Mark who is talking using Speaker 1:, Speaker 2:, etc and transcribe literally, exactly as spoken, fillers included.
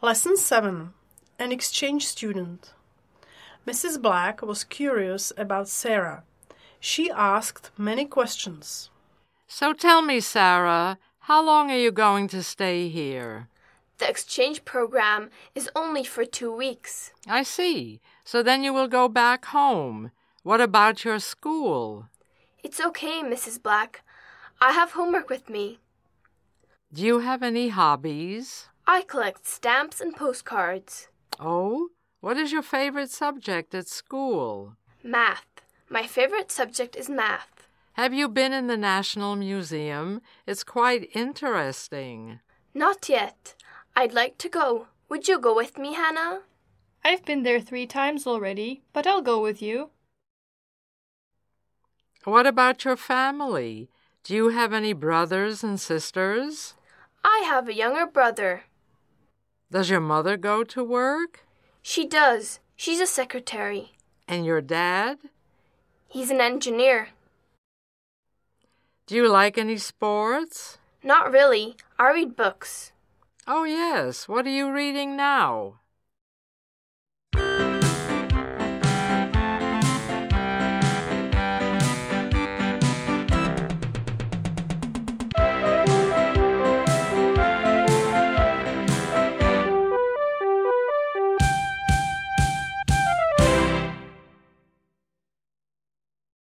Speaker 1: Lesson seven. An exchange student. Missus Black was curious about Sarah. She asked many questions.
Speaker 2: So tell me, Sarah, how long are you going to stay here?
Speaker 3: The exchange program is only for two weeks.
Speaker 2: I see. So then you will go back home. What about your school?
Speaker 3: It's okay, Missus Black. I have homework with me.
Speaker 2: Do you have any hobbies?
Speaker 3: I collect stamps and postcards.
Speaker 2: Oh, what is your favorite subject at school?
Speaker 3: Math. My favorite subject is math.
Speaker 2: Have you been in the National Museum? It's quite interesting.
Speaker 3: Not yet. I'd like to go. Would you go with me, Hannah?
Speaker 4: I've been there three times already, but I'll go with you.
Speaker 2: What about your family? Do you have any brothers and sisters?
Speaker 3: I have a younger brother.
Speaker 2: Does your mother go to work?
Speaker 3: She does. She's a secretary.
Speaker 2: And your dad?
Speaker 3: He's an engineer.
Speaker 2: Do you like any sports?
Speaker 3: Not really. I read books.
Speaker 2: Oh, yes. What are you reading now?